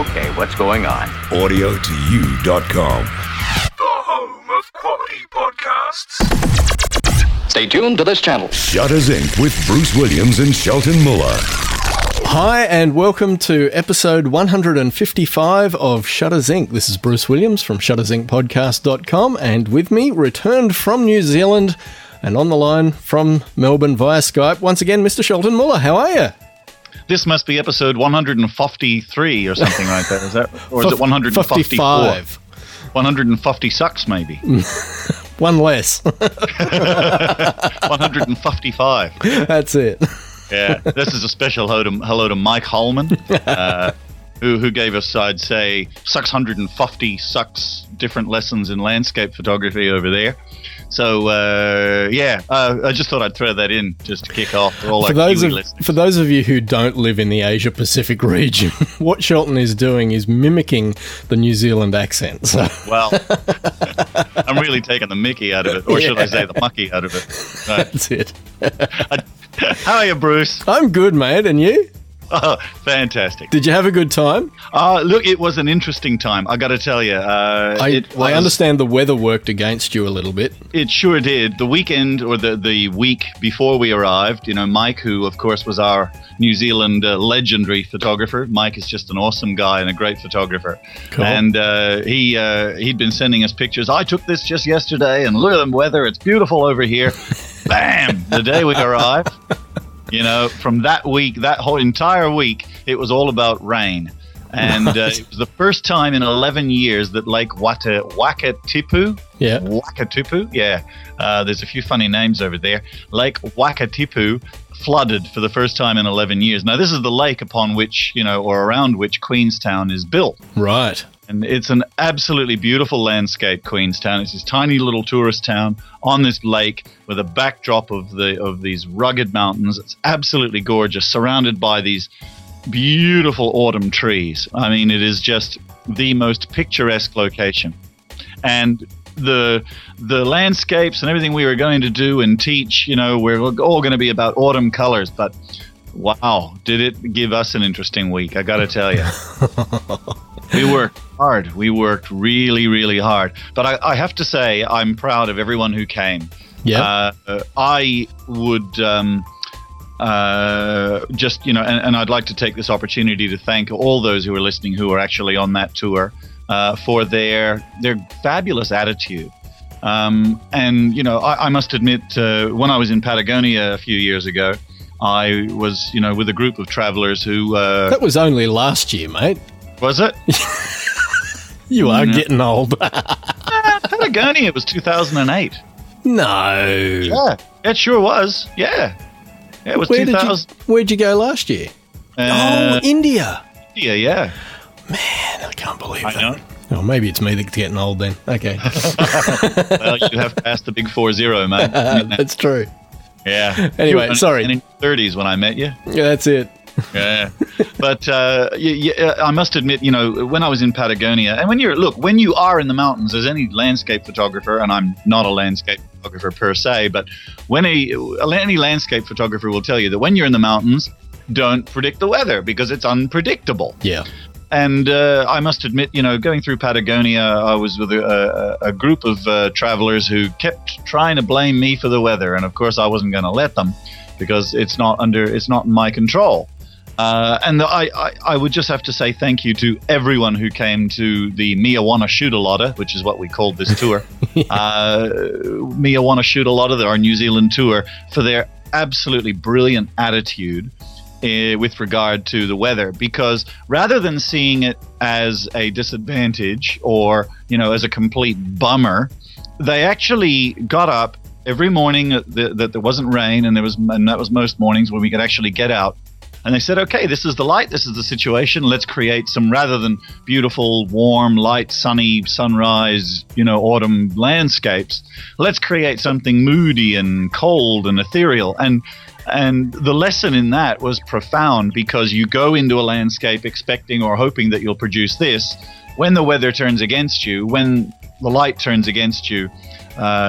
Okay, what's going on? AudioToYou.com. The home of quality podcasts. Stay tuned to this channel. Shutters Inc. with Bruce Williams and Shelton Muller. Hi, and welcome to episode 155 of Shutters Inc. This is Bruce Williams from shuttersincpodcast.com, and with me, returned from New Zealand and on the line from Melbourne via Skype, once again, Mr. Shelton Muller. How are you? This must be episode 153 or something like that. Is that, or is it 154? 150 sucks, maybe. One less. 155. That's it. Yeah, this is a special hello to Mike Holman, who gave us, I'd say, 650 different lessons in landscape photography over there. So, I just thought I'd throw that in just to kick off for all our Kiwi listeners. For those of you who don't live in the Asia-Pacific region, what Shelton is doing is mimicking the New Zealand accent. So. Well, I'm really taking the mickey out of it, or should I say the mucky out of it. Right. That's it. How are you, Bruce? I'm good, mate, and you? Oh, fantastic. Did you have a good time? Look, it was an interesting time, I got to tell you. I understand the weather worked against you a little bit. It sure did. The weekend, or the week before we arrived, Mike, who, of course, was our New Zealand legendary photographer. Mike is just an awesome guy and a great photographer. Cool. And he'd been sending us pictures. I took this just yesterday, and look at the weather. It's beautiful over here. Bam! The day we arrived. From that week, that whole entire week, it was all about rain. And it was the first time in 11 years that Lake Wakatipu, there's a few funny names over there, Lake Wakatipu flooded for the first time in 11 years. Now, this is the lake upon which, or around which Queenstown is built. Right. And it's an absolutely beautiful landscape, Queenstown. It's this tiny little tourist town on this lake with a backdrop of these rugged mountains. It's absolutely gorgeous, surrounded by these beautiful autumn trees. I mean, it is just the most picturesque location. And the landscapes and everything we were going to do and teach, we're all going to be about autumn colors. But wow, did it give us an interesting week, I got to tell you. We worked hard. We worked really, really hard. But I have to say, I'm proud of everyone who came. Yeah. I would and I'd like to take this opportunity to thank all those who are listening who are actually on that tour for their fabulous attitude. I must admit, when I was in Patagonia a few years ago, I was, with a group of travelers who... that was only last year, mate. Was it? You are getting old. Patagonia was 2008. No. Yeah, it sure was. Yeah. It was 2000. Where'd you go last year? India. India, yeah. Man, I can't believe that. I know. Oh, maybe it's me that's getting old then. Okay. Well, you have passed the big 40, mate. That's true. Yeah. Anyway, sorry. In your 30s when I met you. Yeah, that's it. Yeah, but I must admit, when I was in Patagonia, and when you are in the mountains, as any landscape photographer, and I'm not a landscape photographer per se, but when any landscape photographer will tell you that when you're in the mountains, don't predict the weather because it's unpredictable. Yeah. And I must admit, going through Patagonia, I was with a group of travelers who kept trying to blame me for the weather, and of course I wasn't going to let them because it's not in my control. I would just have to say thank you to everyone who came to the Mia Wanna Shoot a Lotta, which is what we called this tour. Mia Wanna Shoot a Lotta, our New Zealand tour, for their absolutely brilliant attitude with regard to the weather. Because rather than seeing it as a disadvantage or, as a complete bummer, they actually got up every morning that there wasn't rain, and that was most mornings when we could actually get out. And they said, okay, this is the light, this is the situation. Let's create some, rather than beautiful, warm, light, sunny, sunrise, autumn landscapes, let's create something moody and cold and ethereal. And the lesson in that was profound, because you go into a landscape expecting or hoping that you'll produce this. When the weather turns against you, when the light turns against you,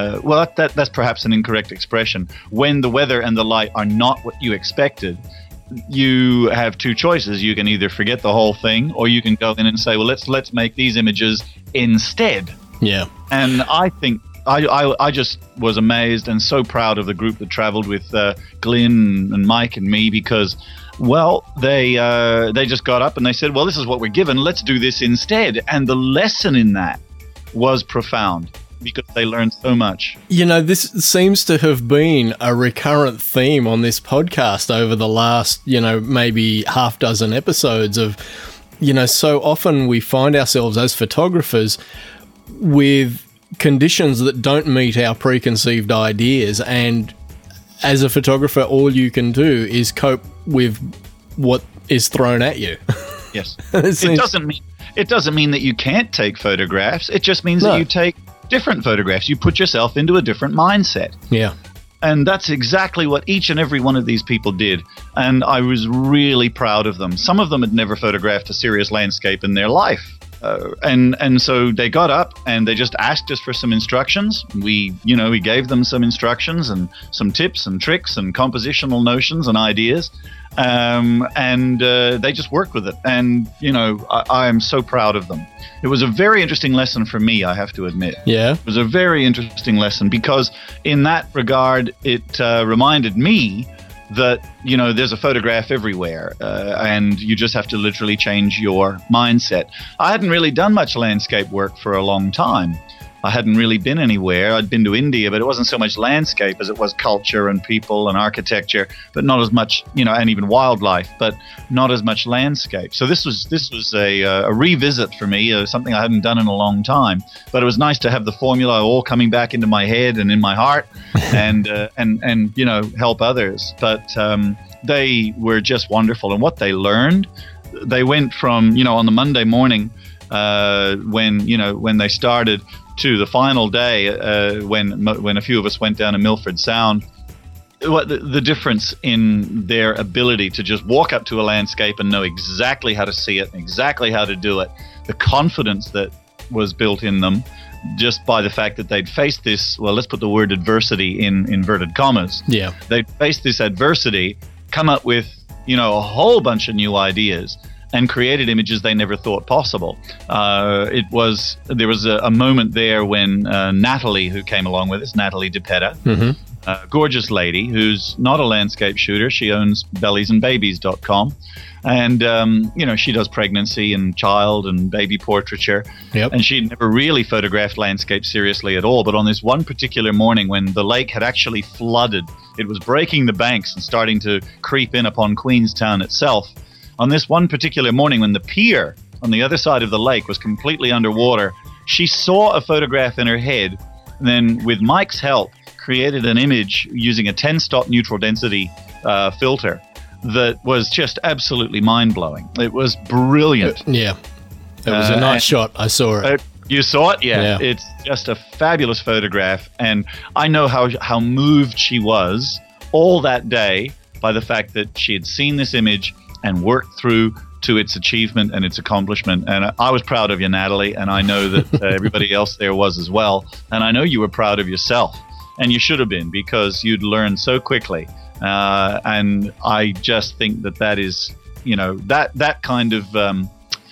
that's perhaps an incorrect expression. When the weather and the light are not what you expected, you have two choices. You can either forget the whole thing, or you can go in and say, well, let's make these images instead. Yeah. And I think I just was amazed and so proud of the group that traveled with Glenn and Mike and me, because, well, they just got up and they said, well, this is what we're given. Let's do this instead. And the lesson in that was profound, because they learned so much. You know, this seems to have been a recurrent theme on this podcast over the last, maybe half dozen episodes of, so often we find ourselves as photographers with conditions that don't meet our preconceived ideas, and as a photographer, all you can do is cope with what is thrown at you. Yes. It doesn't mean that you can't take photographs. It just means that you take different photographs. You put yourself into a different mindset. Yeah. And that's exactly what each and every one of these people did. And I was really proud of them. Some of them had never photographed a serious landscape in their life. And so they got up and they just asked us for some instructions. We gave them some instructions and some tips and tricks and compositional notions and ideas. And they just worked with it. And, I am so proud of them. It was a very interesting lesson for me, I have to admit. Yeah. It was a very interesting lesson, because in that regard, it reminded me that, there's a photograph everywhere, and you just have to literally change your mindset. I hadn't really done much landscape work for a long time. I hadn't really been anywhere. I'd been to India, but it wasn't so much landscape as it was culture and people and architecture, but not as much, and even wildlife, but not as much landscape. So this was a revisit for me, something I hadn't done in a long time. But it was nice to have the formula all coming back into my head and in my heart, and help others. But they were just wonderful, and what they learned, they went from on the Monday morning when they started, to the final day when a few of us went down to Milford Sound. What the difference in their ability to just walk up to a landscape and know exactly how to see it, exactly how to do it, the confidence that was built in them just by the fact that they'd faced this, well, let's put the word adversity in inverted commas. Yeah. They'd faced this adversity, come up with, a whole bunch of new ideas, and created images they never thought possible. There was a moment there when Natalie, who came along with us, Natalie DePetta, a gorgeous lady who's not a landscape shooter. She owns belliesandbabies.com. And, she does pregnancy and child and baby portraiture. Yep. And she'd never really photographed landscape seriously at all. But on this one particular morning when the lake had actually flooded, it was breaking the banks and starting to creep in upon Queenstown itself. On this one particular morning when the pier on the other side of the lake was completely underwater, she saw a photograph in her head, and then with Mike's help created an image using a 10-stop neutral density filter that was just absolutely mind-blowing. It was brilliant. Yeah. It was a nice shot. I saw it. You saw it? Yeah. It's just a fabulous photograph. And I know how moved she was all that day by the fact that she had seen this image and worked through to its achievement and its accomplishment. And I was proud of you, Natalie, and I know that everybody else there was as well. And I know you were proud of yourself, and you should have been, because you'd learned so quickly. And I just think that is, that kind of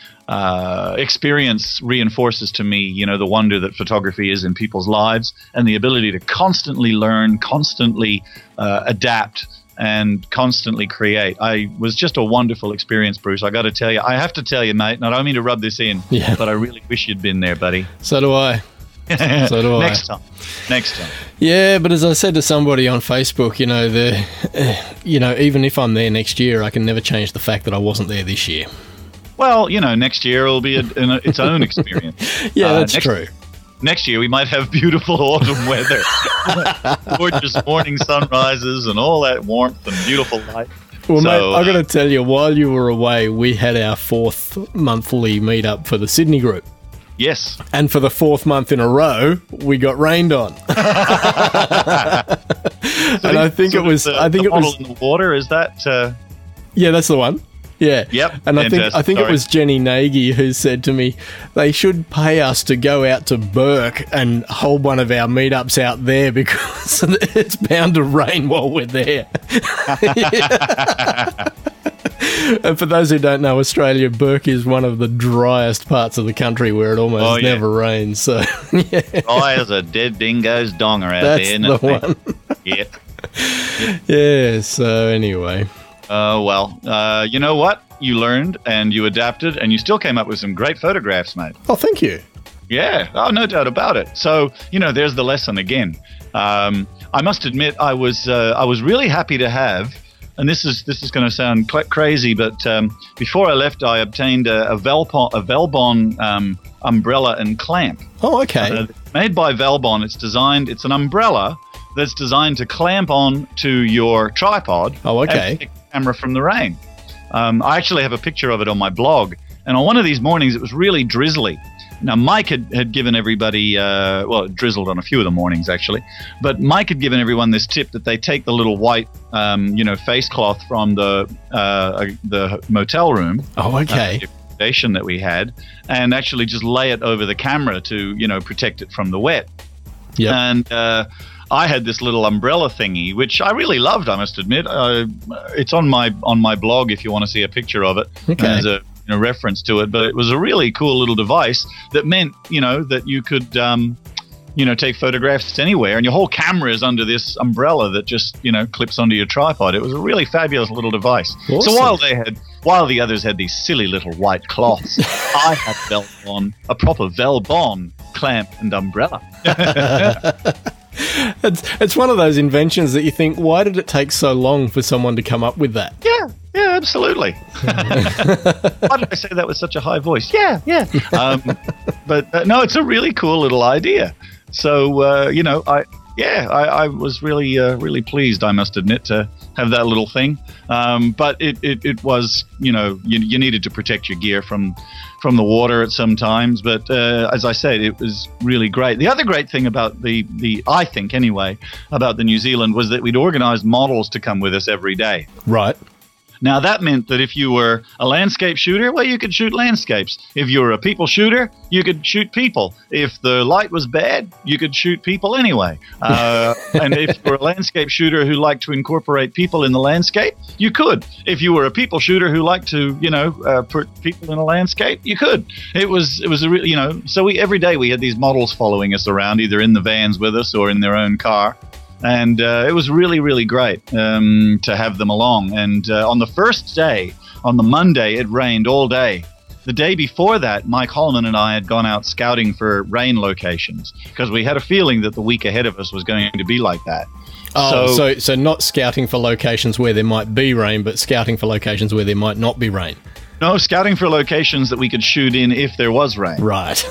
experience reinforces to me, the wonder that photography is in people's lives, and the ability to constantly learn, constantly adapt, and constantly create. I was just a wonderful experience, Bruce. I got to tell you, I have to tell you, mate, and I don't mean to rub this in, but I really wish you'd been there, buddy. So do I. So do I. Next time. Yeah, but as I said to somebody on Facebook, even if I'm there next year, I can never change the fact that I wasn't there this year. Well, next year will be its own experience. Yeah, that's true. Next year we might have beautiful autumn weather, gorgeous morning sunrises, and all that warmth and beautiful light. Well, mate, I got to tell you, while you were away, we had our 4th monthly meetup for the Sydney group. Yes. And for the 4th month in a row, we got rained on. And I think it was in the water. Is that? Yeah, that's the one. Yeah. Yep. And I think it was Jenny Nagy who said to me, they should pay us to go out to Burke and hold one of our meetups out there, because it's bound to rain while we're there. And for those who don't know, Australia, Burke is one of the driest parts of the country where it almost never rains. So, Dry as a dead dingo's donger out that's there. the one. Yep. Yeah, so anyway. You know what? You learned and you adapted and you still came up with some great photographs, mate. Oh, thank you. Yeah, no doubt about it. So, there's the lesson again. I must admit, I was really happy to have, and this is going to sound quite crazy, but before I left, I obtained a Velbon umbrella and clamp. Oh, okay. Made by Velbon. It's an umbrella that's designed to clamp on to your tripod. Oh, okay. And protect the camera from the rain. I actually have a picture of it on my blog, and on one of these mornings, it was really drizzly. Now, Mike had given everybody, it drizzled on a few of the mornings, actually. But Mike had given everyone this tip that they take the little white, face cloth from the motel room. Oh, okay. The accommodation that we had, and actually just lay it over the camera to, protect it from the wet. Yeah. And I had this little umbrella thingy, which I really loved, I must admit. It's on my blog if you want to see a picture of it. Okay. There's a reference to it, but it was a really cool little device that meant, that you could, take photographs anywhere, and your whole camera is under this umbrella that just, clips onto your tripod. It was a really fabulous little device. Awesome. So while the others had these silly little white cloths, I had a proper Velbon clamp and umbrella. It's one of those inventions that you think, why did it take so long for someone to come up with that? Yeah, absolutely. Why did I say that with such a high voice? Yeah. But no, it's a really cool little idea. So, I was really pleased, I must admit, to have that little thing. But it was, you needed to protect your gear from the water at some times. But as I said, it was really great. The other great thing about I think anyway, about the New Zealand was that we'd organized models to come with us every day. Right. Now, that meant that if you were a landscape shooter, well, you could shoot landscapes. If you were a people shooter, you could shoot people. If the light was bad, you could shoot people anyway. And if you were a landscape shooter who liked to incorporate people in the landscape, you could. If you were a people shooter who liked to, put people in a landscape, you could. It was a real, so every day we had these models following us around, either in the vans with us or in their own car. And it was really, really great to have them along. And on the first day, on the Monday, it rained all day. The day before that, Mike Holman and I had gone out scouting for rain locations because we had a feeling that the week ahead of us was going to be like that. Oh, so not scouting for locations where there might be rain, but scouting for locations where there might not be rain. No, scouting for locations that we could shoot in if there was rain. Right.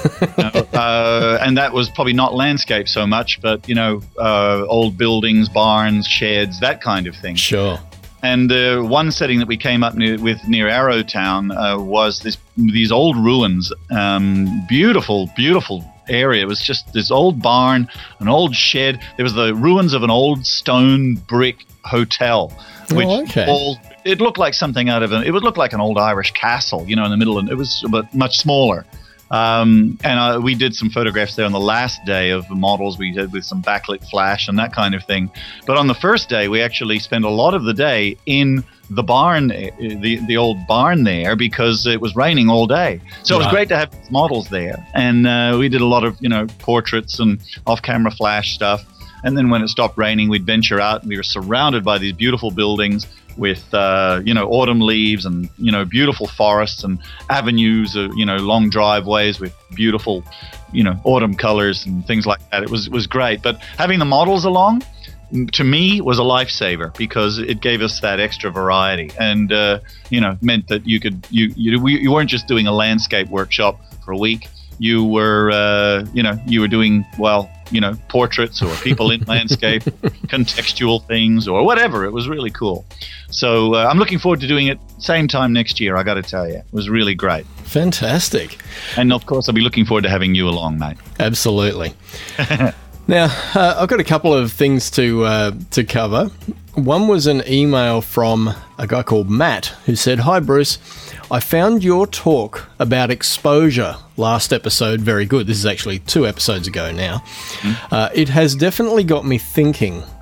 And that was probably not landscape so much, but, old buildings, barns, sheds, that kind of thing. Sure. And one setting that we came up near Arrowtown was these old ruins. Beautiful, beautiful area. It was just this old barn, an old shed. There was the ruins of an old stone brick hotel, which it looked like something it would look like an old Irish castle, in the middle, and it was but much smaller. And we did some photographs there on the last day of the models we did with some backlit flash and that kind of thing. But on the first day, we actually spent a lot of the day in the barn, the old barn there, because it was raining all day. So it was great to have these models there. And we did a lot of, portraits and off-camera flash stuff. And then when it stopped raining, we'd venture out, and we were surrounded by these beautiful buildings with, autumn leaves and, beautiful forests and avenues of, long driveways with beautiful, autumn colors and things like that. It was great. But having the models along, to me, was a lifesaver because it gave us that extra variety and, meant that you weren't just doing a landscape workshop for a week. You were, you were doing, portraits or people in landscape, contextual things or whatever. It was really cool. So I'm looking forward to doing it same time next year, I got to tell you. It was really great. Fantastic. And, of course, I'll be looking forward to having you along, mate. Absolutely. Now, I've got a couple of things to cover. One was an email from a guy called Matt who said, "Hi, Bruce. I found your talk about exposure last episode very good." This is actually 2 episodes ago now. It has definitely got me thinking.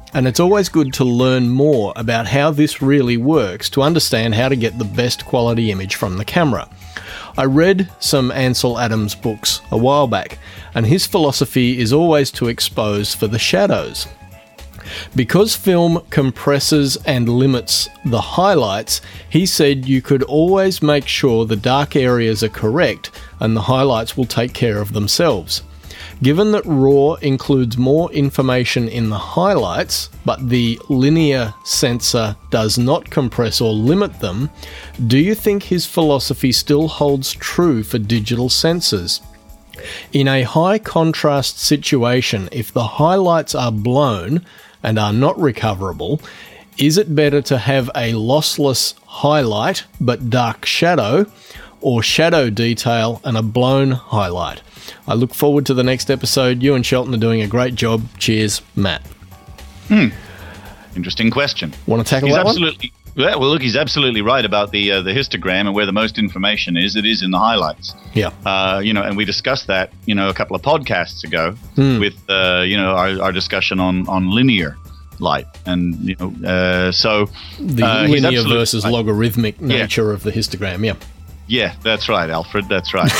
and it's always good to learn more about how this really works to understand how to get the best quality image from the camera. I read some Ansel Adams books a while back, and his philosophy is always to expose for the shadows. Because film compresses and limits the highlights, he said you could always make sure the dark areas are correct and the highlights will take care of themselves. Given that RAW includes more information in the highlights, but the linear sensor does not compress or limit them, do you think his philosophy still holds true for digital sensors? In a high contrast situation, if the highlights are blown and are not recoverable, is it better to have a lossless highlight but dark shadow, or shadow detail and a blown highlight? I look forward to the next episode. You and Shelton are doing a great job. Cheers, Matt. Interesting question. Want to tackle that one? Yeah, well, look, he's absolutely right about the histogram and where the most information is. It is in the highlights. Yeah. And we discussed that, a couple of podcasts ago with, our discussion on linear light. And, so... The linear versus logarithmic nature of the histogram, yeah. Yeah, that's right, Alfred, that's right.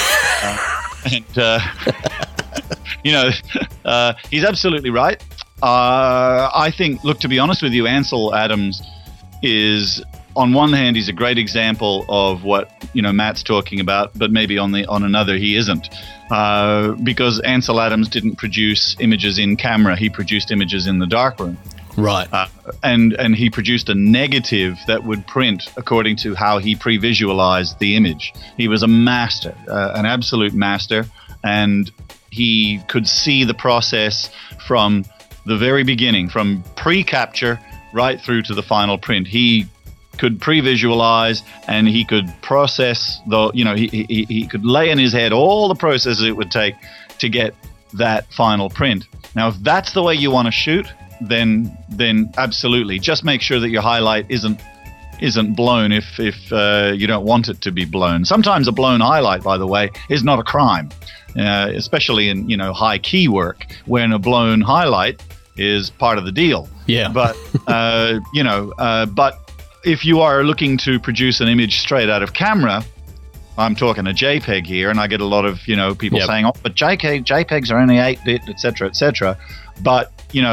He's absolutely right. I think, look, to be honest with you, Ansel Adams is, on one hand, he's a great example of what Matt's talking about, but maybe on another he isn't, because Ansel Adams didn't produce images in camera; he produced images in the darkroom. Right. And he produced a negative that would print according to how he pre-visualized the image. He was a master, an absolute master, and he could see the process from the very beginning, from pre-capture right through to the final print. He could pre-visualize, and he could process he could lay in his head all the processes it would take to get that final print. Now, if that's the way you want to shoot, then absolutely, just make sure that your highlight isn't blown if you don't want it to be blown. Sometimes a blown highlight, by the way, is not a crime, especially in high key work, when a blown highlight is part of the deal. Yeah. But but if you are looking to produce an image straight out of camera, I'm talking a JPEG here, and I get a lot of people saying, "Oh, but JPEGs are only 8-bit, etc., etc." But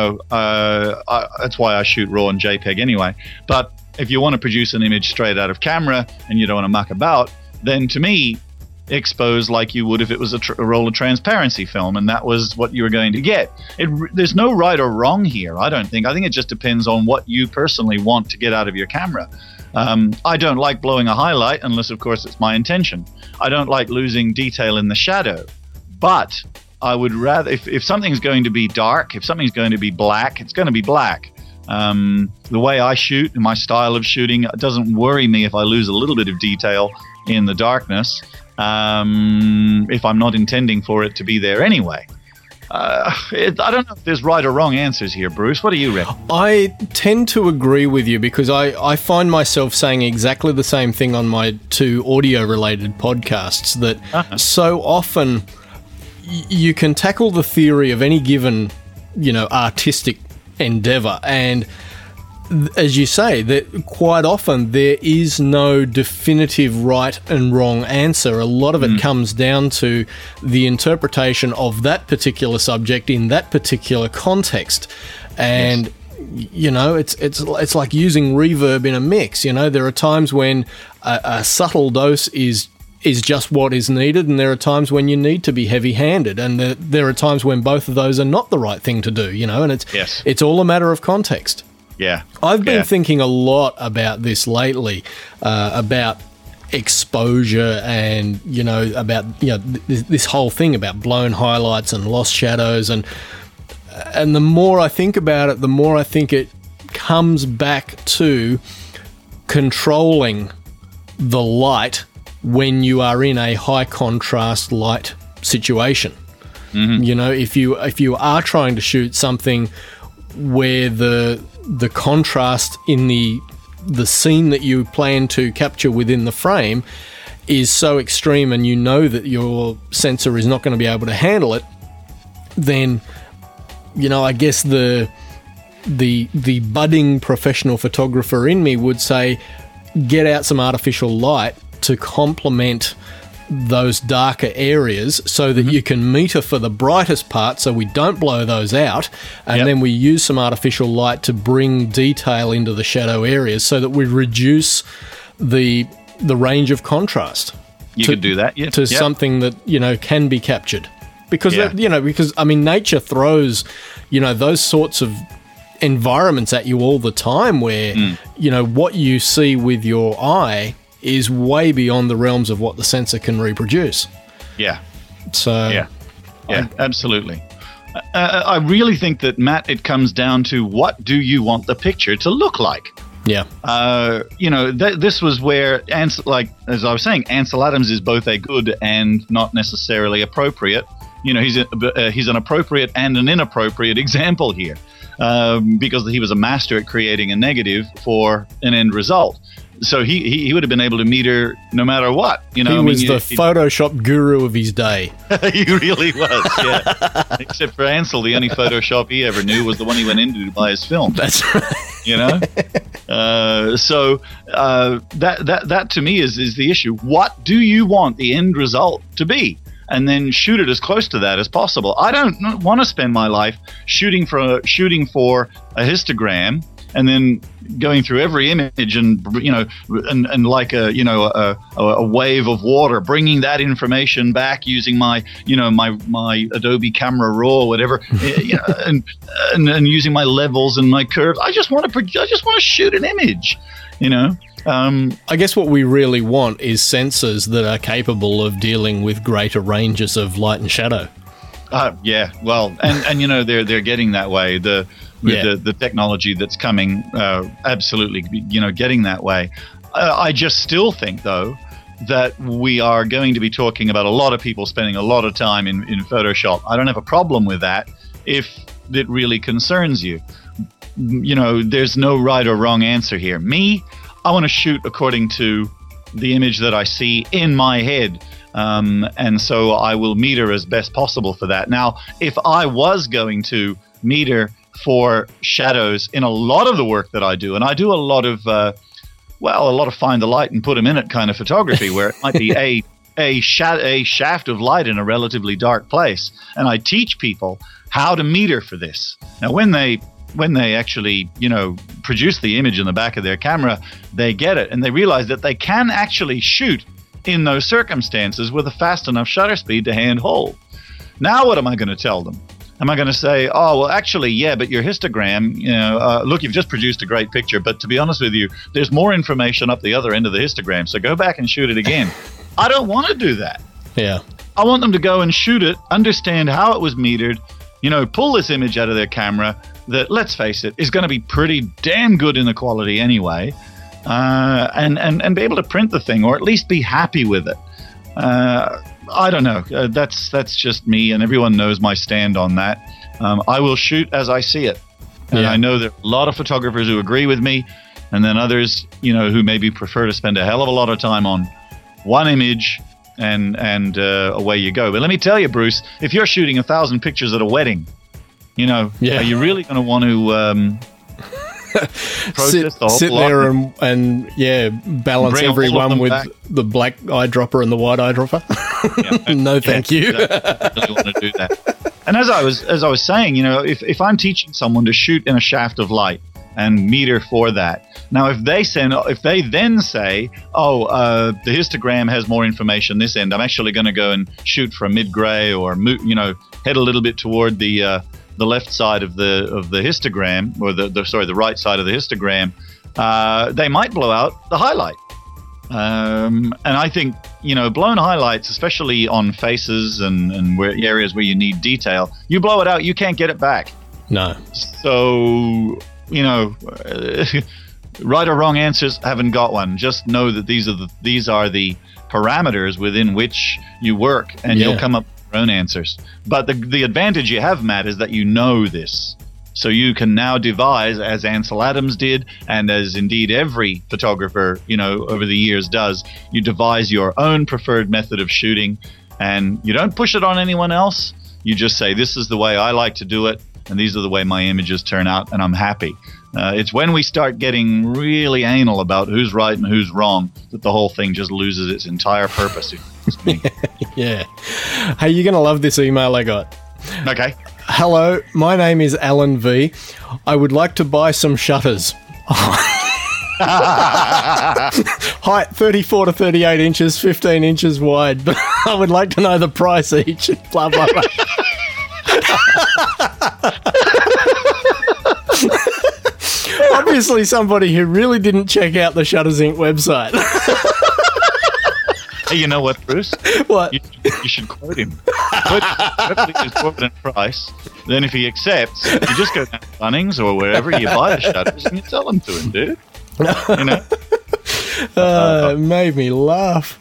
that's why I shoot RAW and JPEG anyway. But if you want to produce an image straight out of camera and you don't want to muck about, then to me, expose like you would if it was a roll of transparency film, and that was what you were going to get. There's no right or wrong here, I don't think. I think it just depends on what you personally want to get out of your camera. I don't like blowing a highlight unless, of course, it's my intention. I don't like losing detail in the shadow. But I would rather, if something's going to be dark, if something's going to be black, it's going to be black. The way I shoot, my style of shooting, it doesn't worry me if I lose a little bit of detail in the darkness, if I'm not intending for it to be there anyway. I don't know if there's right or wrong answers here, Bruce. What do you reckon? I tend to agree with you, because I find myself saying exactly the same thing on my 2 audio-related podcasts, that so often you can tackle the theory of any given, artistic endeavor, and as you say, that quite often there is no definitive right and wrong answer. A lot of it comes down to the interpretation of that particular subject in that particular context. And it's like using reverb in a mix. There are times when a subtle dose is just what is needed, and there are times when you need to be heavy-handed, and there are times when both of those are not the right thing to do, and it's all a matter of context. Yeah. I've been thinking a lot about this lately, about exposure and, about, this whole thing about blown highlights and lost shadows. And the more I think about it, the more I think it comes back to controlling the light when you are in a high contrast light situation. Mm-hmm. If you are trying to shoot something where the contrast in the scene that you plan to capture within the frame is so extreme, and you know that your sensor is not going to be able to handle it, then I guess the the budding professional photographer in me would say, get out some artificial light to complement those darker areas so that you can meter for the brightest part so we don't blow those out, and then we use some artificial light to bring detail into the shadow areas so that we reduce the range of contrast. You could do that, yeah. To something that, can be captured. Because, nature throws, those sorts of environments at you all the time where, what you see with your eye is way beyond the realms of what the sensor can reproduce. Yeah. So... Yeah, absolutely. I really think that, Matt, it comes down to what do you want the picture to look like? Yeah. This was where, as I was saying, Ansel Adams is both a good and not necessarily appropriate. He's an appropriate and an inappropriate example here, because he was a master at creating a negative for an end result. So he would have been able to meter no matter what. He was the Photoshop guru of his day. He really was, yeah. Except for Ansel, the only Photoshop he ever knew was the one he went into to buy his film. That's right. So that to me is the issue. What do you want the end result to be? And then shoot it as close to that as possible. I don't want to spend my life shooting for a histogram and then going through every image and like a wave of water, bringing that information back using my Adobe Camera Raw or whatever, and using my levels and my curves. I just want to shoot an image, I guess what we really want is sensors that are capable of dealing with greater ranges of light and shadow. Yeah, well, and they're getting that way. The technology that's coming, absolutely, getting that way. I just still think, though, that we are going to be talking about a lot of people spending a lot of time in Photoshop. I don't have a problem with that if it really concerns you. There's no right or wrong answer here. I want to shoot according to the image that I see in my head. And so I will meter as best possible for that. Now, if I was going to meter for shadows in a lot of the work that I do, and I do a lot of find the light and put them in it kind of photography, where it might be a shaft of light in a relatively dark place, and I teach people how to meter for this. Now, when they actually, produce the image in the back of their camera, they get it, and they realize that they can actually shoot in those circumstances with a fast enough shutter speed to hand hold. Now, what am I going to tell them? Am I going to say, oh, well, actually, yeah, but your histogram, look, you've just produced a great picture, but to be honest with you, there's more information up the other end of the histogram, so go back and shoot it again. I don't want to do that. Yeah. I want them to go and shoot it, understand how it was metered, pull this image out of their camera that, let's face it, is going to be pretty damn good in the quality anyway, and be able to print the thing, or at least be happy with it. I don't know. That's just me, and everyone knows my stand on that. I will shoot as I see it. And I know there are a lot of photographers who agree with me, and then others, who maybe prefer to spend a hell of a lot of time on one image and away you go. But let me tell you, Bruce, if you're shooting 1,000 pictures at a wedding, are you really going to want to sit there and balance bring everyone with back. The black eyedropper and the white eyedropper? No, thank you. Exactly. I really want to do that. And as I was saying, if I'm teaching someone to shoot in a shaft of light and meter for that, now if they then say, the histogram has more information this end, I'm actually going to go and shoot for a mid-gray or head a little bit toward the left side of the histogram, or the right side of the histogram, they might blow out the highlight. And I think, blown highlights, especially on faces and areas where you need detail, you blow it out, you can't get it back. No. So, right or wrong answers, haven't got one. Just know that these are the parameters within which you work, and you'll come up with your own answers. But the advantage you have, Matt, is that you know this. So you can now devise, as Ansel Adams did, and as indeed every photographer, over the years does, you devise your own preferred method of shooting, and you don't push it on anyone else. You just say, this is the way I like to do it. and these are the way my images turn out, and I'm happy. It's when we start getting really anal about who's right and who's wrong that the whole thing just loses its entire purpose. Yeah. Hey, you're going to love this email I got. Okay. Hello, my name is Alan V. I would like to buy some shutters. Height 34 to 38 inches, 15 inches wide. But I would like to know the price each. Blah, blah, blah. Obviously somebody who really didn't check out the Shutters Inc. website. Hey, you know what, Bruce? What? You should quote him. Quote his quote price. Then if he accepts, you just go down to Bunnings or wherever you buy the shutters and you sell them to him, dude. You know? It made me laugh.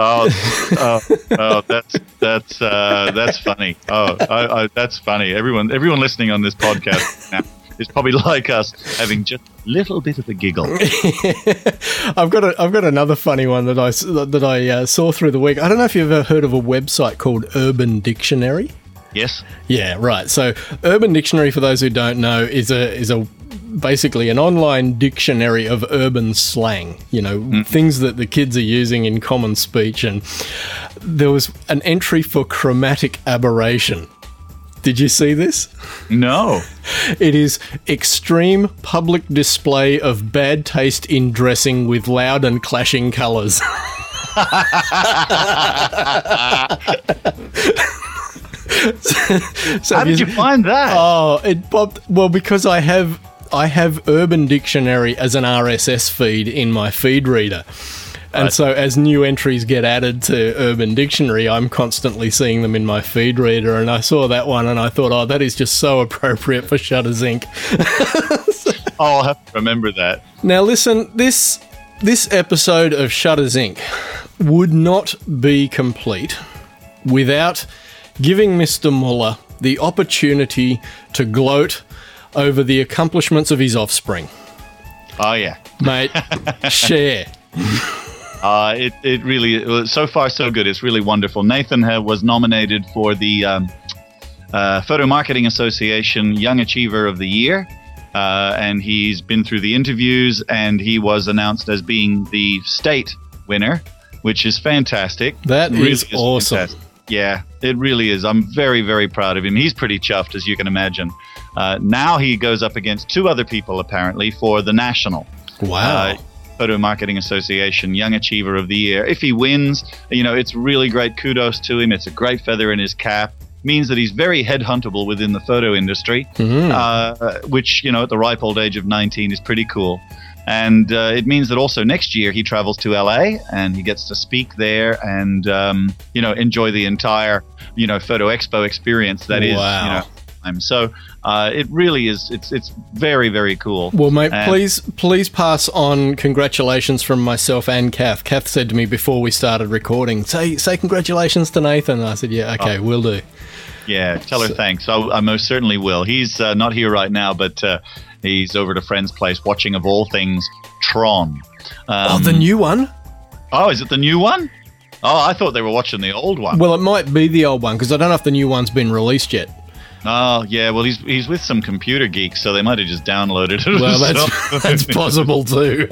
That's funny. That's funny. Everyone listening on this podcast now is probably like us, having just a little bit of a giggle. I've got another funny one that I saw through the week. I don't know if you've ever heard of a website called Urban Dictionary. Yes. Yeah, right. So Urban Dictionary, for those who don't know, is a basically an online dictionary of urban slang, things that the kids are using in common speech. And there was an entry for chromatic aberration. Did you see this? No. It is extreme public display of bad taste in dressing with loud and clashing colours. How did you find that? Oh, it popped. Well, because I have Urban Dictionary as an RSS feed in my feed reader. And so as new entries get added to Urban Dictionary, I'm constantly seeing them in my feed reader. And I saw that one and I thought, oh, that is just so appropriate for Shutters Inc. I'll have to remember that. Now, listen, this episode of Shutters Inc. would not be complete without giving Mr. Muller the opportunity to gloat over the accomplishments of his offspring. Oh, yeah. Mate, share. It really, so far so good. It's really wonderful. Nathan was nominated for the Photo Marketing Association Young Achiever of the Year, and he's been through the interviews, and he was announced as being the state winner, which is fantastic. That really is awesome. Fantastic. Yeah, it really is. I'm very, very proud of him. He's pretty chuffed, as you can imagine. Now he goes up against two other people, apparently, for the national. Wow. Photo Marketing Association Young Achiever of the Year. If he wins, it's really great. Kudos to him. It's a great feather in his cap. Means that he's very headhuntable within the photo industry, which, at the ripe old age of 19 is pretty cool. And it means that also next year he travels to LA and he gets to speak there and, enjoy the entire, Photo Expo experience that is, So it really is. It's very, very cool. Well, mate, please pass on congratulations from myself and Kath. Kath said to me before we started recording, say congratulations to Nathan. And I said, yeah, okay, will do. Yeah, tell her thanks. I most certainly will. He's not here right now, but he's over at a friend's place watching, of all things, Tron. The new one? Oh, is it the new one? Oh, I thought they were watching the old one. Well, it might be the old one, because I don't know if the new one's been released yet. Oh, yeah, well, he's with some computer geeks, so they might have just downloaded it. Well, that's possible too.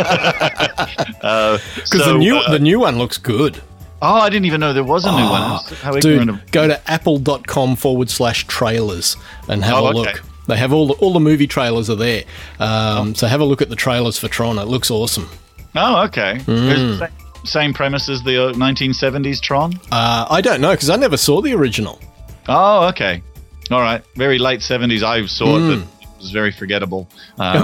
Because the new one looks good. Oh, I didn't even know there was a new one. Dude, go to apple.com/trailers and have a look. They have all the movie trailers are there. So have a look at the trailers for Tron. It looks awesome. Oh, okay. Same premise as the 1970s Tron? I don't know, because I never saw the original. Oh, okay. All right. Very late 70s. I saw it, but it was very forgettable. But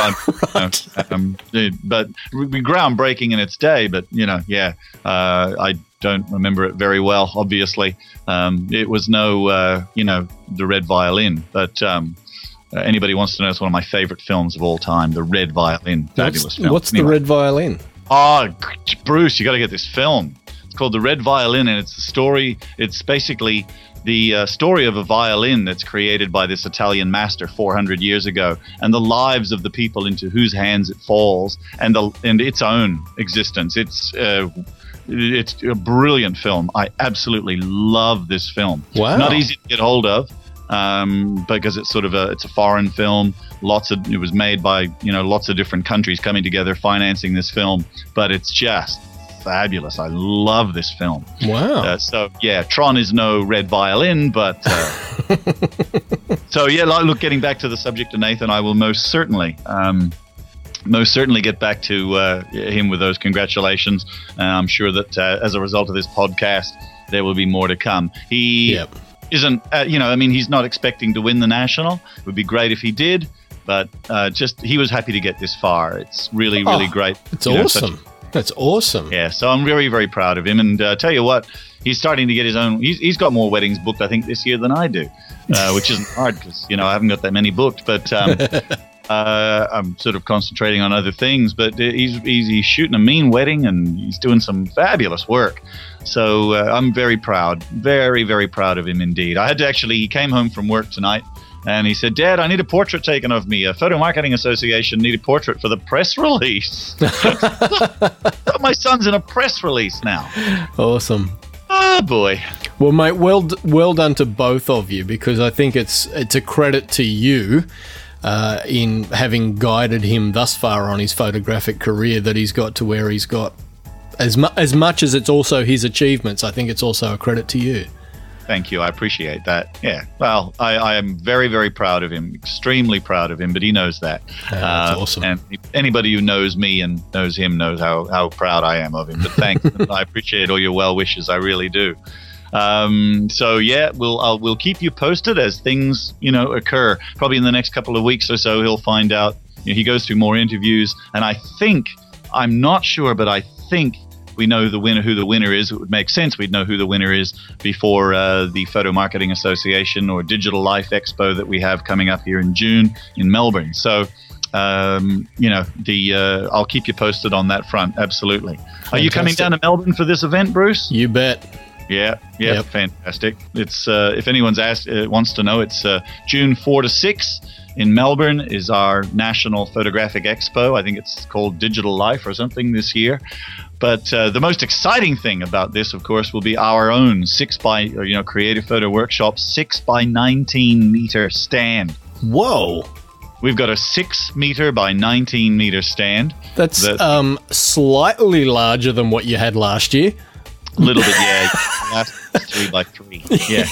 groundbreaking in its day. But, I don't remember it very well, obviously. It was no, The Red Violin. But anybody wants to know, it's one of my favorite films of all time, The Red Violin. Fabulous film. What's The Red Violin? Oh, Bruce, you got to get this film. It's called The Red Violin, and it's the story. It's basically the story of a violin that's created by this Italian master 400 years ago, and the lives of the people into whose hands it falls, and its own existence. It's a brilliant film. I absolutely love this film. Wow. Not easy to get hold of. because it's sort of it's a foreign film. It was made by lots of different countries coming together financing this film, but it's just fabulous. I love this film. Wow. So yeah, Tron is no Red Violin, but so yeah. Look, getting back to the subject of Nathan, I will most certainly get back to him with those congratulations. I'm sure that as a result of this podcast, there will be more to come. He isn't, he's not expecting to win the National. It would be great if he did, but he was happy to get this far. It's really, really great. It's awesome. That's awesome. Yeah, so I'm very, very proud of him. And tell you what, he's starting to get his own. He's got more weddings booked, I think, this year than I do, which isn't hard because I haven't got that many booked. But I'm sort of concentrating on other things. But he's shooting a mean wedding, and he's doing some fabulous work. So I'm very proud, very, very proud of him indeed. He came home from work tonight. And he said, "Dad, I need a portrait taken of me. A Photo Marketing Association need a portrait for the press release." My son's in a press release now. Awesome. Oh, boy. Well, mate, well done to both of you, because I think it's a credit to you in having guided him thus far on his photographic career that he's got to where he's got. As much as it's also his achievements, I think it's also a credit to you. Thank you. I appreciate that. Yeah. Well, I am very, very proud of him, extremely proud of him, but he knows that. That's awesome. And anybody who knows me and knows him knows how proud I am of him. But thanks. I appreciate all your well wishes. I really do. So yeah, we'll keep you posted as things, occur. Probably in the next couple of weeks or so, he'll find out. He goes through more interviews, and I'm not sure, but I think we know who the winner is. It would make sense we'd know who the winner is before the Photo Marketing Association or Digital Life Expo that we have coming up here in June in Melbourne. So, I'll keep you posted on that front. Absolutely. Fantastic. Are you coming down to Melbourne for this event, Bruce? You bet. Yeah, yep. Fantastic. It's if anyone's wants to know, it's June 4 to 6 in Melbourne is our National Photographic Expo. I think it's called Digital Life or something this year. But the most exciting thing about this, of course, will be our own Creative Photo Workshop 6x19 meter stand. Whoa! We've got a 6 meter by 19 meter stand. That's slightly larger than what you had last year. A little bit, yeah. Last 3x3, yeah.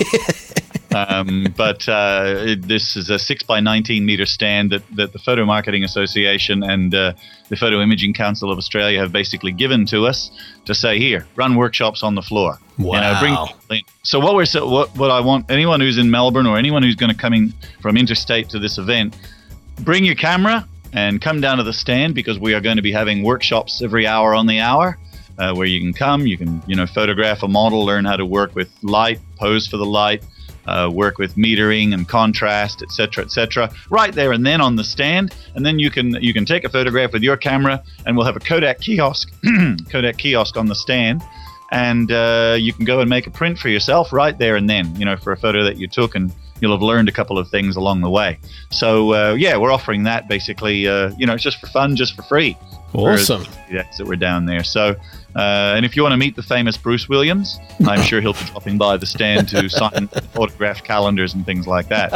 But this is a 6x19 meter stand that the Photo Marketing Association and the Photo Imaging Council of Australia have basically given to us to say, here, run workshops on the floor. Wow. Bring people in. So what I want, anyone who's in Melbourne or anyone who's going to come in from interstate to this event, bring your camera and come down to the stand, because we are going to be having workshops every hour on the hour. Where you can come, you can photograph a model, learn how to work with light, pose for the light, work with metering and contrast, etc., right there and then on the stand. And then you can take a photograph with your camera, and we'll have a Kodak kiosk on the stand, and you can go and make a print for yourself right there and then, for a photo that you took, and you'll have learned a couple of things along the way. So we're offering that basically, it's just for fun, just for free. Awesome. That we're down there. So, and if you want to meet the famous Bruce Williams, I'm sure he'll be dropping by the stand to sign autographed calendars and things like that.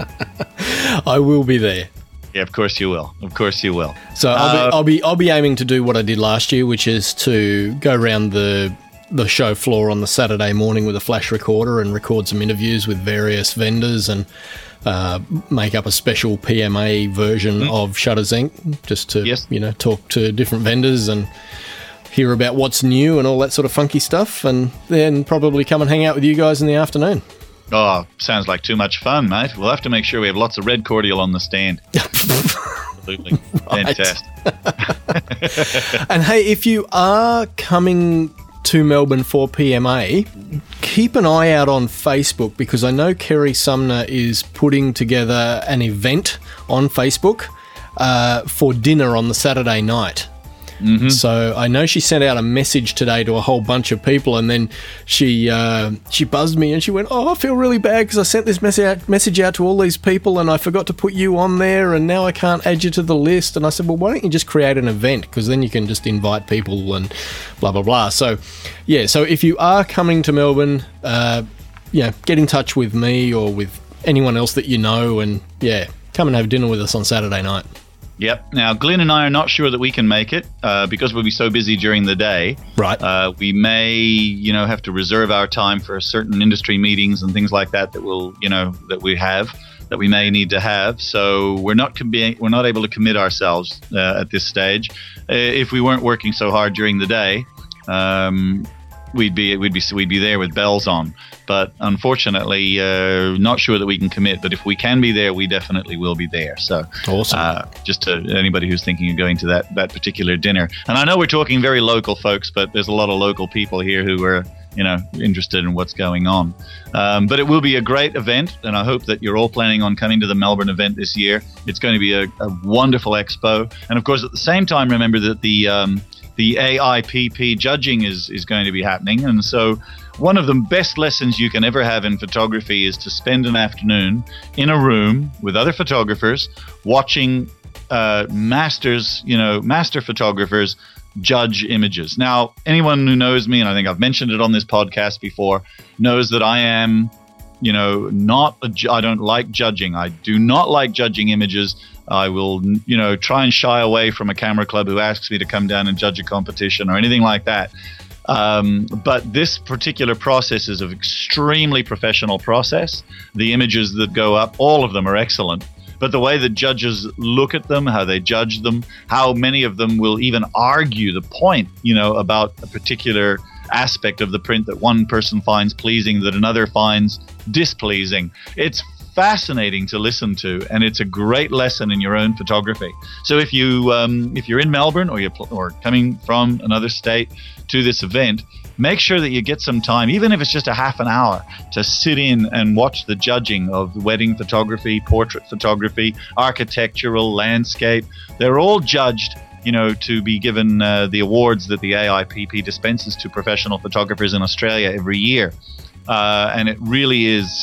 I will be there. Yeah, of course you will. Of course you will. So I'll be aiming to do what I did last year, which is to go around the show floor on the Saturday morning with a flash recorder and record some interviews with various vendors and make up a special PMA version of Shutters Inc. just to talk to different vendors and hear about what's new and all that sort of funky stuff, and then probably come and hang out with you guys in the afternoon. Oh, sounds like too much fun, mate. We'll have to make sure we have lots of red cordial on the stand. Absolutely. Fantastic. And hey, if you are coming to Melbourne for PMA, keep an eye out on Facebook, because I know Kerry Sumner is putting together an event on Facebook for dinner on the Saturday night. Mm-hmm. So I know she sent out a message today to a whole bunch of people, and then she buzzed me and she went, "Oh, I feel really bad because I sent this message out to all these people and I forgot to put you on there, and now I can't add you to the list." And I said, "Well, why don't you just create an event, because then you can just invite people and blah blah blah." So yeah, so if you are coming to Melbourne, get in touch with me or with anyone else that you know, and come and have dinner with us on Saturday night. Yep. Now, Glenn and I are not sure that we can make it because we'll be so busy during the day. Right. We may, have to reserve our time for certain industry meetings and things like that that we may need to have. So we're not able to commit ourselves at this stage. If we weren't working so hard during the day, we'd be there with bells on. But unfortunately, not sure that we can commit. But if we can be there, we definitely will be there. So awesome. Just to anybody who's thinking of going to that particular dinner. And I know we're talking very local folks, but there's a lot of local people here who are interested in what's going on. But it will be a great event, and I hope that you're all planning on coming to the Melbourne event this year. It's going to be a wonderful expo. And of course, at the same time, remember that the AIPP judging is going to be happening. And so one of the best lessons you can ever have in photography is to spend an afternoon in a room with other photographers watching master photographers judge images. Now, anyone who knows me, and I think I've mentioned it on this podcast before, knows that I am, I don't like judging. I do not like judging images. I will, try and shy away from a camera club who asks me to come down and judge a competition or anything like that. But this particular process is an extremely professional process. The images that go up, all of them are excellent. But the way the judges look at them, how they judge them, how many of them will even argue the point, about a particular aspect of the print that one person finds pleasing, that another finds displeasing. It's fascinating to listen to, and it's a great lesson in your own photography. So if you're in Melbourne or coming from another state to this event, make sure that you get some time, even if it's just a half an hour, to sit in and watch the judging of wedding photography, portrait photography, architectural, landscape. They're all judged, to be given the awards that the AIPP dispenses to professional photographers in Australia every year. And it really is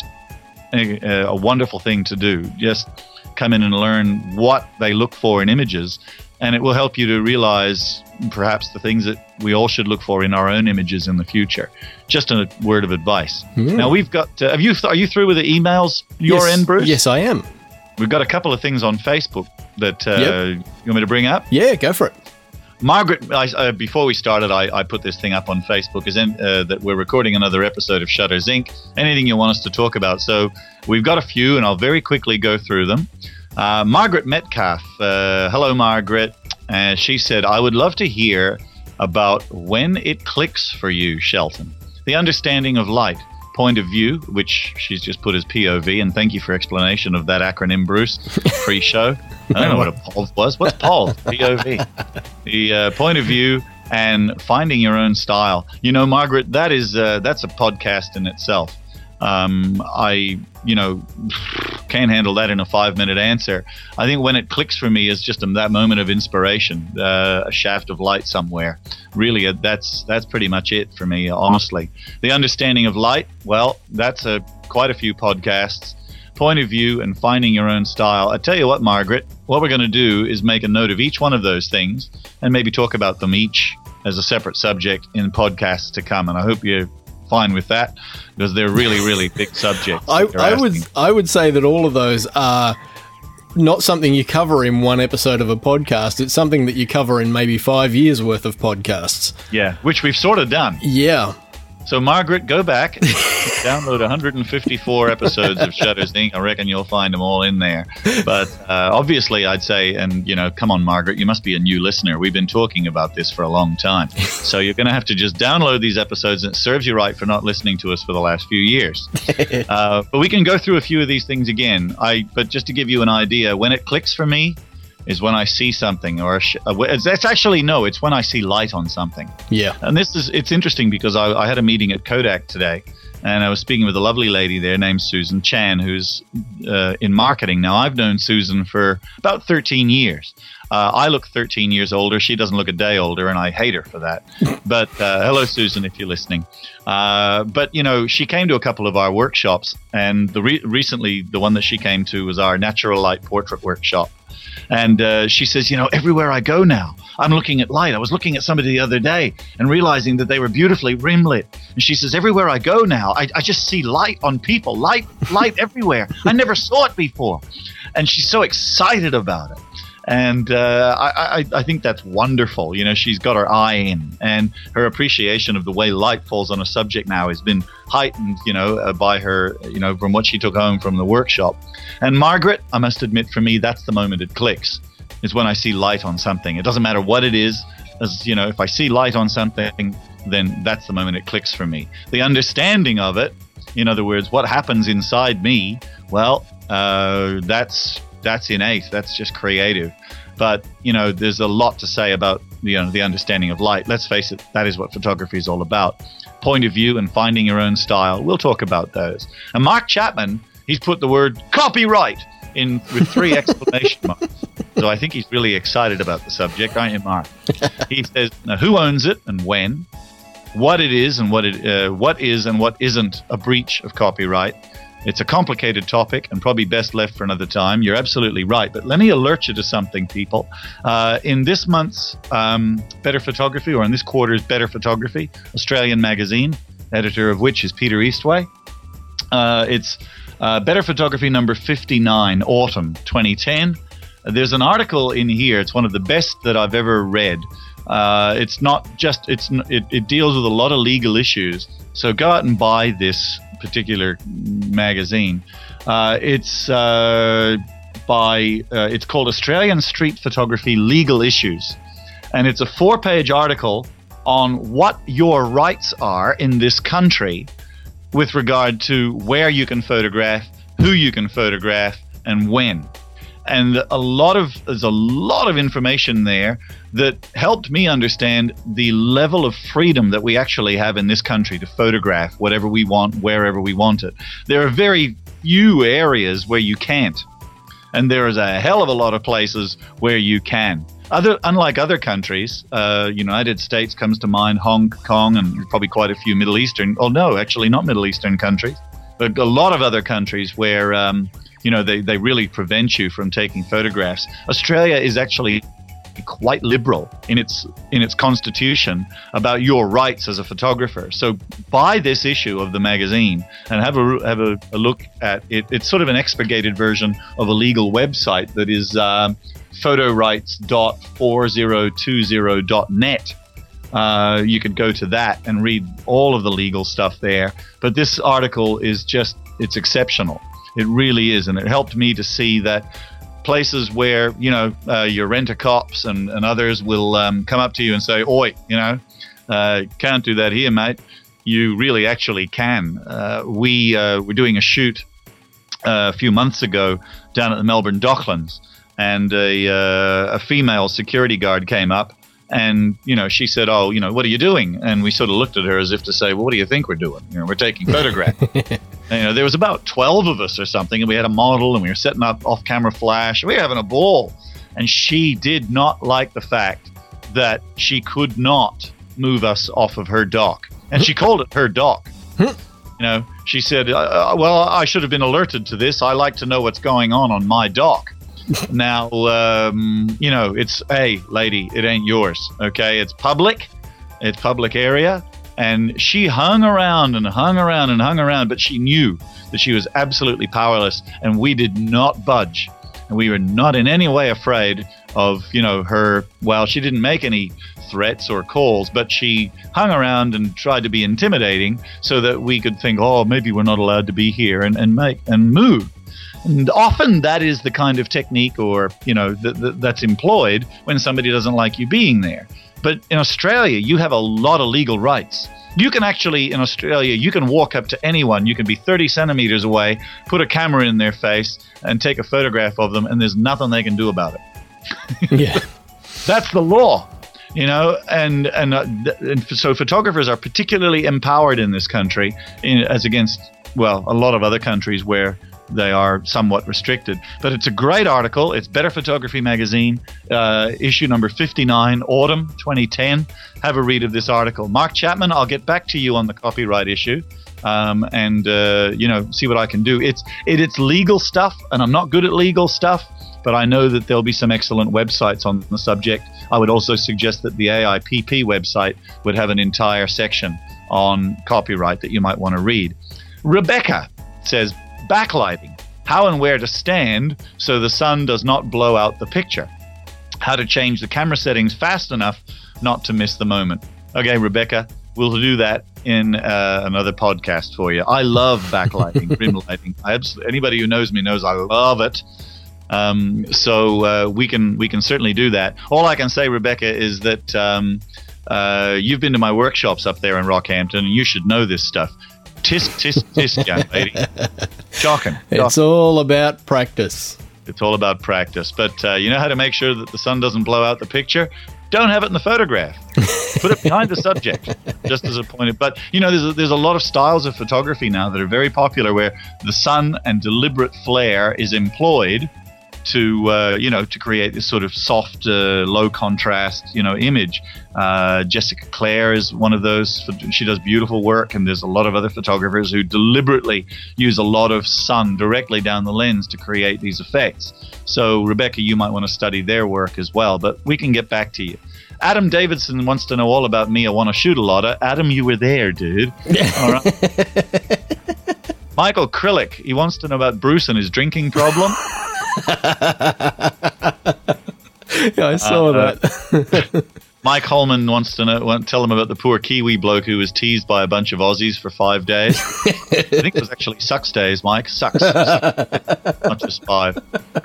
a wonderful thing to do. Just come in and learn what they look for in images, and it will help you to realize perhaps the things that we all should look for in our own images in the future. Just a word of advice. Now we've got are you through with the emails your end, Bruce? Yes, I am. We've got a couple of things on Facebook that you want me to bring up? Yeah, go for it. Margaret, before we started, I put this thing up on Facebook that we're recording another episode of Shutters Inc. Anything you want us to talk about. So we've got a few, and I'll very quickly go through them. Margaret Metcalf. Hello, Margaret. She said, I would love to hear about when it clicks for you, Shelton. The understanding of light, point of view, which she's just put as POV, and thank you for explanation of that acronym, Bruce, pre-show. I don't know what a POV was. What's POV? POV. The point of view and finding your own style. Margaret, that's a podcast in itself. I can't handle that in a 5-minute answer. I think when it clicks for me is just that moment of inspiration, a shaft of light somewhere. Really, that's pretty much it for me, honestly. The understanding of light, well, that's quite a few podcasts. Point of view and finding your own style. I tell you what, Margaret, what we're going to do is make a note of each one of those things and maybe talk about them each as a separate subject in podcasts to come. And I hope you're fine with that, because they're really, really big subjects. I would say that all of those are not something you cover in one episode of a podcast. It's something that you cover in maybe 5 years worth of podcasts. Yeah, which we've sort of done. Yeah. So, Margaret, go back, download 154 episodes of Shutters Inc. I reckon you'll find them all in there. But obviously, I'd say, and, come on, Margaret, you must be a new listener. We've been talking about this for a long time. So you're going to have to just download these episodes, and it serves you right for not listening to us for the last few years. But we can go through a few of these things again. But just to give you an idea, when it clicks for me, is when I see something, or it's when I see light on something. Yeah. And it's interesting because I had a meeting at Kodak today, and I was speaking with a lovely lady there named Susan Chan, who's in marketing. Now, I've known Susan for about 13 years. I look 13 years older. She doesn't look a day older, and I hate her for that. But hello, Susan, if you're listening. But, she came to a couple of our workshops, and recently the one that she came to was our natural light portrait workshop. And she says, everywhere I go now, I'm looking at light. I was looking at somebody the other day and realizing that they were beautifully rim-lit. And she says, everywhere I go now, I just see light on people, light everywhere. I never saw it before. And she's so excited about it. And I think that's wonderful. She's got her eye in, and her appreciation of the way light falls on a subject now has been heightened, by her, from what she took home from the workshop. And Margaret, I must admit, for me, that's the moment it clicks, is when I see light on something. It doesn't matter what it is, if I see light on something, then that's the moment it clicks for me. The understanding of it, in other words, what happens inside me, well, that's innate. That's just creative. But, there's a lot to say about, the understanding of light. Let's face it, that is what photography is all about. Point of view and finding your own style. We'll talk about those. And Mark Chapman, he's put the word copyright in with 3 exclamation marks. So I think he's really excited about the subject, aren't you, Mark? He says, now, who owns it and when? What it is and what is and what isn't a breach of copyright. It's a complicated topic and probably best left for another time. You're absolutely right. But let me alert you to something, people. In this month's Better Photography, or in this quarter's Better Photography, Australian magazine, editor of which is Peter Eastway, it's Better Photography number 59, Autumn 2010. There's an article in here. It's one of the best that I've ever read. It's not just, it deals with a lot of legal issues. So go out and buy this particular magazine. It's called Australian Street Photography Legal Issues. And it's a 4-page article on what your rights are in this country with regard to where you can photograph, who you can photograph, and when. And there's a lot of information there that helped me understand the level of freedom that we actually have in this country to photograph whatever we want, wherever we want it. There are very few areas where you can't. And there is a hell of a lot of places where you can. Unlike other countries, United States comes to mind, Hong Kong, and probably quite a few Middle Eastern, actually not Middle Eastern countries, but a lot of other countries where they really prevent you from taking photographs. Australia is actually quite liberal in its constitution about your rights as a photographer. So buy this issue of the magazine and have a look at it. It's sort of an expurgated version of a legal website that is photorights.4020.net. You could go to that and read all of the legal stuff there. But this article is it's exceptional. It really is, and it helped me to see that places where, your rent-a-cops and others will come up to you and say, oi, can't do that here, mate. You really actually can. We were doing a shoot a few months ago down at the Melbourne Docklands, and a female security guard came up, and, she said, oh, what are you doing? And we sort of looked at her as if to say, well, what do you think we're doing? We're taking photographs. And, there was about 12 of us or something, and we had a model, and we were setting up off-camera flash. We were having a ball. And she did not like the fact that she could not move us off of her dock. And she called it her dock. She said, well, I should have been alerted to this. I like to know what's going on my dock. Now, it's, hey, lady, it ain't yours, okay? It's public area, and she hung around, but she knew that she was absolutely powerless, and we did not budge, and we were not in any way afraid of, her. Well, she didn't make any threats or calls, but she hung around and tried to be intimidating so that we could think, oh, maybe we're not allowed to be here and move. And often that is the kind of technique or, that's employed when somebody doesn't like you being there. But in Australia, you have a lot of legal rights. You can actually, in Australia, you can walk up to anyone. You can be 30 centimeters away, put a camera in their face, and take a photograph of them, and there's nothing they can do about it. Yeah. That's the law. And so photographers are particularly empowered in this country, as against, a lot of other countries where they are somewhat restricted. But it's a great article. It's Better Photography magazine, issue number 59, Autumn 2010. Have a read of this article. Mark Chapman, I'll get back to you on the copyright issue and see what I can do. It's legal stuff, and I'm not good at legal stuff. but I know that there'll be some excellent websites on the subject. I would also suggest that the AIPP website would have an entire section on copyright that you might want to read. Rebecca says, backlighting, how and where to stand so the sun does not blow out the picture. How to change the camera settings fast enough not to miss the moment. Okay, Rebecca, we'll do that in another podcast for you. I love backlighting, rim lighting. Anybody who knows me knows I love it. So we can certainly do that. All I can say, Rebecca, is that you've been to my workshops up there in Rockhampton, and you should know this stuff. Tisk, tisk, tisk, young lady. Shocking. It's all about practice. It's all about practice. But you know how to make sure that the sun doesn't blow out the picture? Don't have it in the photograph. Put it behind the subject, just as a point of. But you know, there's a lot of styles of photography now that are very popular, where the sun and deliberate flare is employed to to create this sort of soft, low contrast image. Jessica Clare is one of those. She does beautiful work, and there's a lot of other photographers who deliberately use a lot of sun directly down the lens to create these effects. So Rebecca, you might want to study their work as well, but we can get back to you. Adam Davidson wants to know all about me. I want to shoot a lot. Adam, you were there, dude. All right. Michael Krillick, he wants to know about Bruce and his drinking problem. Yeah, I saw that. Mike Holman wants to tell him about the poor Kiwi bloke who was teased by a bunch of Aussies for 5 days. I think it was actually sucks days, Mike. Sucks. Not just 5.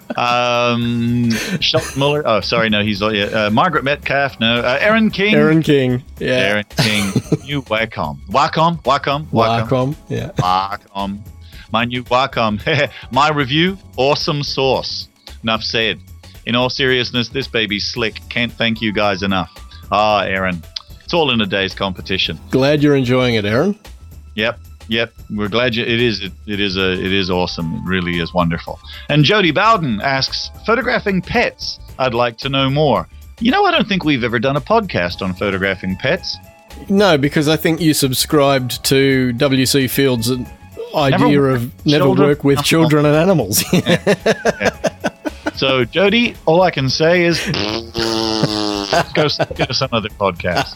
Shelton Muller. Oh, sorry, no, he's Margaret Metcalf. No, Aaron King. Aaron King. Yeah. Aaron King. New Wacom. Yeah. Wacom. My new Wacom. My review, awesome sauce. Enough said. In all seriousness, this baby's slick. Can't thank you guys enough. Ah, Aaron. It's all in a day's competition. Glad you're enjoying it, Aaron. Yep. We're glad it is awesome. It really is wonderful. And Jody Bowden asks, photographing pets. I'd like to know more. I don't think we've ever done a podcast on photographing pets. No, because I think you subscribed to W.C. Fields' idea of never work with children and animals. Yeah. So, Jody, all I can say is go to some other podcast.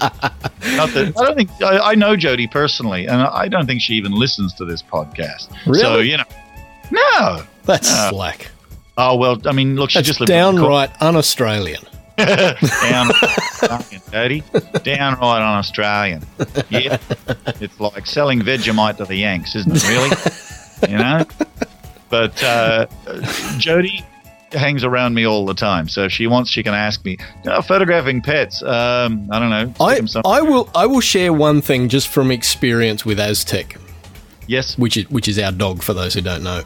I know Jody personally, and I don't think she even listens to this podcast. Really? So, no. That's slack. Oh, well, I mean, look, she just lived downright un-Australian. Australian, Jody. Downright un-Australian. Yeah. It's like selling Vegemite to the Yanks, isn't it, really? But Jody hangs around me all the time, so if she wants, she can ask me. Photographing pets. I don't know. I will share one thing just from experience with Aztec. Yes, which is our dog, for those who don't know.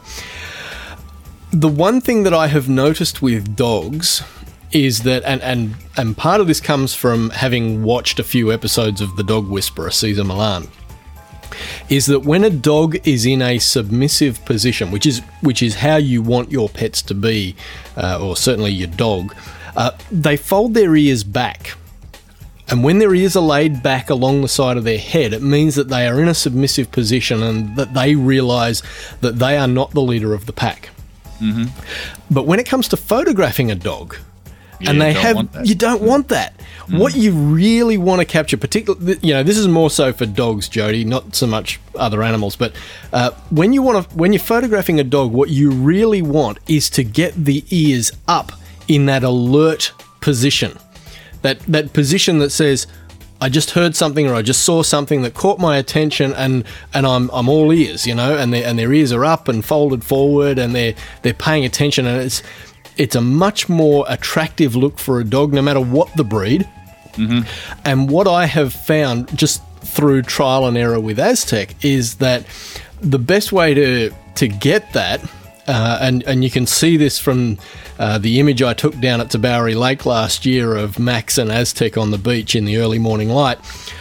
The one thing that I have noticed with dogs is that, and part of this comes from having watched a few episodes of The Dog Whisperer, Cesar Millan, is that when a dog is in a submissive position, which is how you want your pets to be, or certainly your dog, they fold their ears back. And when their ears are laid back along the side of their head, it means that they are in a submissive position and that they realise that they are not the leader of the pack. Mm-hmm. But when it comes to photographing a dog, you don't want that. Mm. What you really want to capture, particularly, this is more so for dogs, Jody, not so much other animals. But when you're photographing a dog, what you really want is to get the ears up in that alert position, that position that says, I just heard something or I just saw something that caught my attention, and I'm all ears, and their ears are up and folded forward, and they're paying attention, and it's a much more attractive look for a dog, no matter what the breed. Mm-hmm. And what I have found just through trial and error with Aztec is that the best way to get that, and you can see this from the image I took down at Tabourie Lake last year of Max and Aztec on the beach in the early morning light,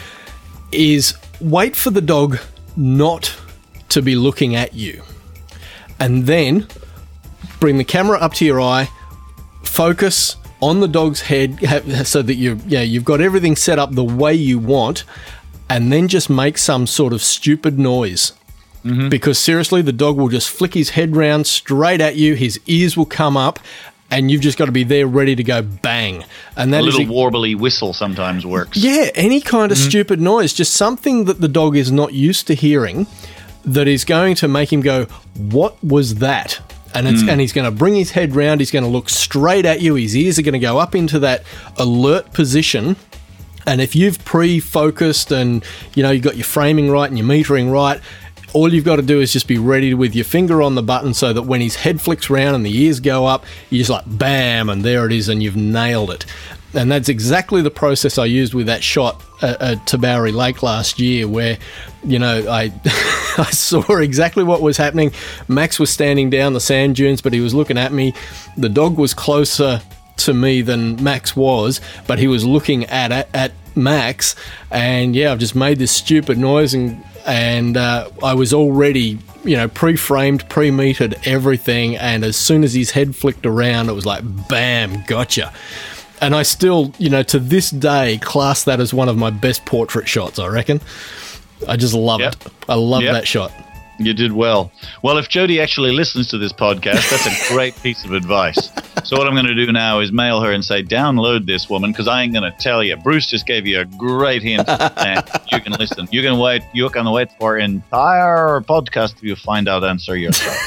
is wait for the dog not to be looking at you. And then bring the camera up to your eye, focus on the dog's head so that you've got everything set up the way you want, and then just make some sort of stupid noise. Mm-hmm. Because seriously, the dog will just flick his head round straight at you, his ears will come up, and you've just got to be there ready to go bang. And that A is little warbly whistle sometimes works. yeah, any kind of stupid noise, just something that the dog is not used to hearing that is going to make him go, what was that? And and he's going to bring his head round, he's going to look straight at you, his ears are going to go up into that alert position. And if you've pre-focused and, you've got your framing right and your metering right, all you've got to do is just be ready with your finger on the button so that when his head flicks round and the ears go up, you just like, bam, and there it is, and you've nailed it. And that's exactly the process I used with that shot at Tabourie Lake last year where, I I saw exactly what was happening. Max was standing down the sand dunes, but he was looking at me. The dog was closer to me than Max was, but he was looking at Max, and I've just made this stupid noise, and I was already pre-framed, pre-metered everything, and as soon as his head flicked around, it was like bam, gotcha. And I still, to this day, class that as one of my best portrait shots, I reckon. I just love it. I love that shot. You did well. Well, if Jody actually listens to this podcast, that's a great piece of advice. So what I'm going to do now is mail her and say, download this woman, because I ain't going to tell you. Bruce just gave you a great hint, and you can listen. You can wait for entire podcast till you find out answer yourself.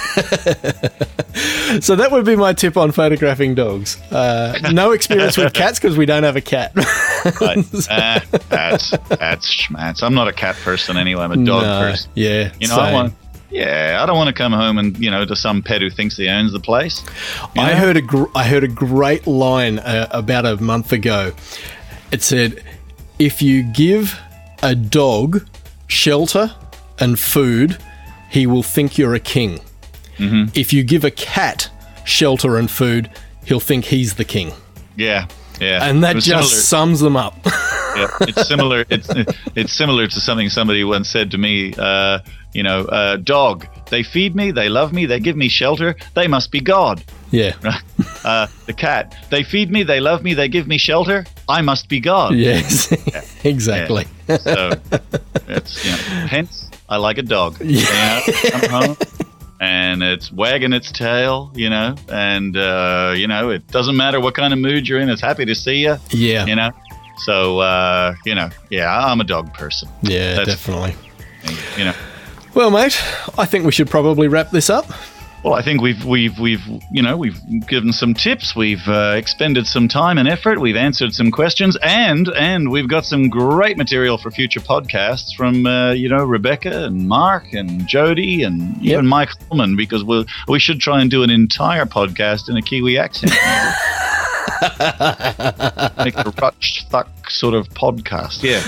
So that would be my tip on photographing dogs. No experience with cats because we don't have a cat. Right. That's schmatz. I'm not a cat person anyway. I'm a dog person. Yeah, I don't want to come home and to some pet who thinks he owns the place. I heard a great line about a month ago. It said, "If you give a dog shelter and food, he will think you're a king. Mm-hmm. If you give a cat shelter and food, he'll think he's the king." Yeah. And that just sums them up. Yeah, it's similar. It's similar to something somebody once said to me. Dog. They feed me. They love me. They give me shelter. They must be God. Yeah. The cat. They feed me. They love me. They give me shelter. I must be God. Yes. Exactly. Yeah. So it's hence I like a dog. Yeah. Come home. And it's wagging its tail, and, it doesn't matter what kind of mood you're in. It's happy to see you. Yeah. So, I'm a dog person. Yeah, that's definitely. Well, mate, I think we should probably wrap this up. Well, I think we've given some tips. We've expended some time and effort. We've answered some questions, and we've got some great material for future podcasts from Rebecca and Mark and Jody and even Mike Holman, because we should try and do an entire podcast in a Kiwi accent. Make a Rutsch Thuck sort of podcast. Yeah.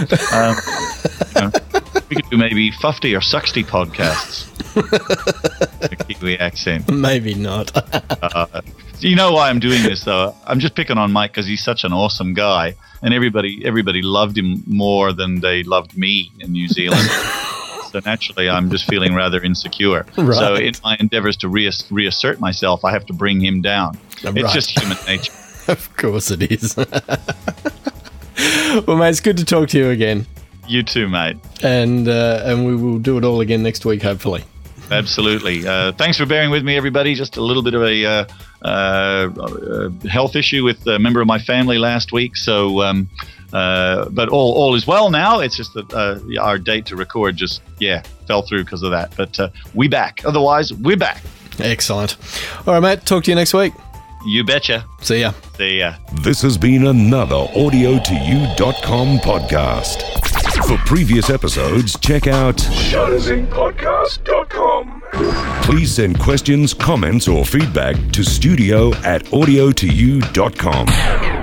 We could do maybe 50 or 60 podcasts. A Kiwi accent. Maybe not. You know why I'm doing this, though? I'm just picking on Mike because he's such an awesome guy, and everybody loved him more than they loved me in New Zealand. So naturally, I'm just feeling rather insecure. Right. So in my endeavors to reassert myself, I have to bring him down. Right. It's just human nature. Of course it is. Well, mate, it's good to talk to you again. You too, mate. And we will do it all again next week, hopefully. Absolutely. Thanks for bearing with me, everybody. Just a little bit of a health issue with a member of my family last week. So, but all is well now. It's just that our date to record just, fell through because of that. But we back. Otherwise, we're back. Excellent. All right, mate. Talk to you next week. You betcha. See ya. See ya. This has been another AudioToYou.com podcast. For previous episodes, check out ShutterZincPodcast.com. Please send questions, comments, or feedback to studio@AudioToYou.com.